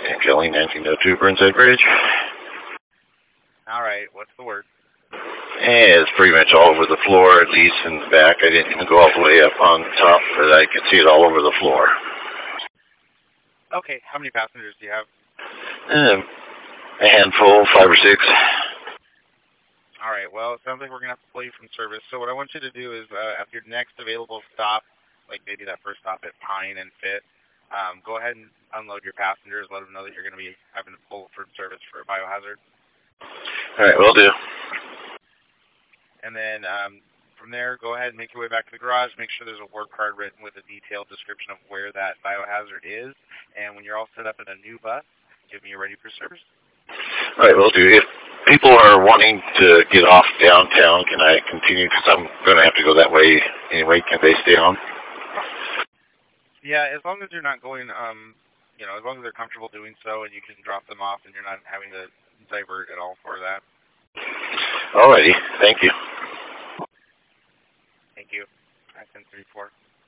Sam Kelly, 1902 Burnside Bridge. All right, what's the word? It's pretty much all over the floor, at least in the back. I didn't even go all the way up on top, but I could see it all over the floor. Okay, how many passengers do you have? A handful, 5 or 6. All right, well, it sounds like we're going to have to pull you from service. So what I want you to do is, at your next available stop, like maybe that first stop at Pine and Fit, go ahead and unload your passengers, let them know that you're going to be having to pull from service for a biohazard. All right, will do. And then from there, go ahead and make your way back to the garage. Make sure there's a work card written with a detailed description of where that biohazard is. And when you're all set up in a new bus, give me a ready for service. All right, will do. If people are wanting to get off downtown, can I continue? Because I'm going to have to go that way anyway. Can they stay on? Yeah, as long as you're not going, as long as they're comfortable doing so and you can drop them off and you're not having to divert at all for that. All righty. Thank you. Thank you. I-1034.